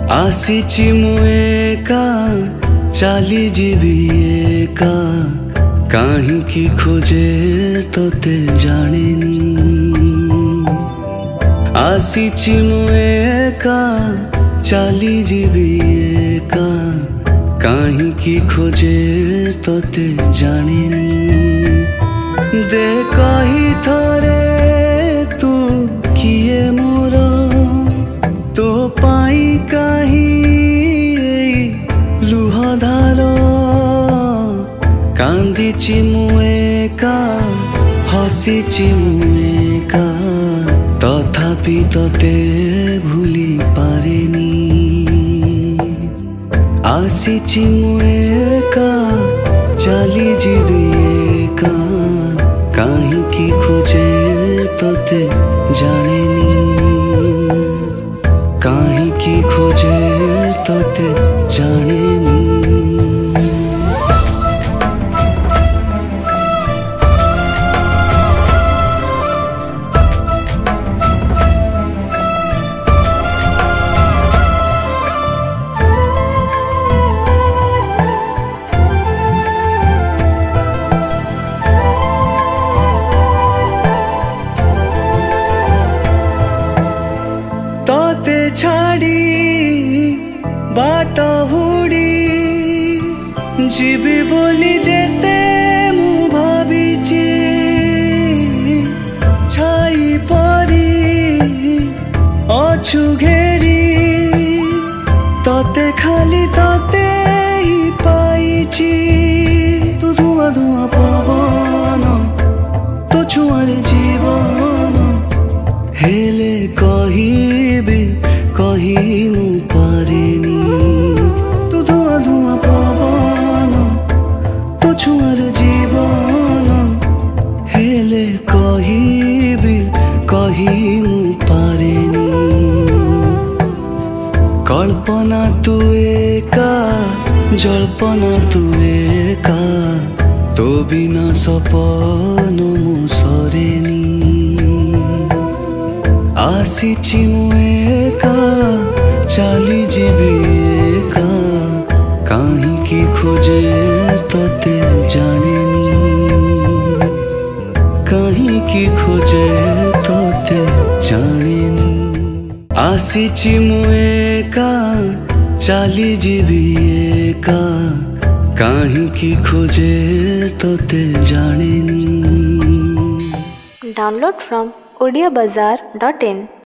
आसीची मु एका चाली जीवी एका काहींकी खोजे तोते जानिनी। आसीची मु एका चाली जीवी एका काहींकी खोजे तोते जानिनी। दे कही थरे तू किए मोर तो पाई कहीं लुह धार। कांदीची मु एका हसीची मु एका तथापि तोते भूली पारेनी। आसीची मु एका चाली जीवी एका काहींकी खोजे तोते जानिनी। काहींकी खोजे तोते जानिनी। तोते छाड़ी बाट हुड़ी जीवी बोली जेते मु भाविची। छाई परी अछु घेरी तोते खाली तोते ही पाइची। तू धुआं धुआं पवन तो छुआरे जीवन हेले कहिबी कही मु पारेनी। तू धुआं धुआं पवन तो छुआर जीवन हेले कहिबी कही मु पारेनी। कल्पना तू एका जल्पना तू एका तो बिना सपन मु सरेनी। आसीची मु एका चाली जीवी एका काहींकी खोजे तोते जानिनी। काहींकी खोजे तोते जानिनी। आसीची मु एका चाली जीवी एका काहींकी खोजे तोते जानिनी। Download from odiabazaar.in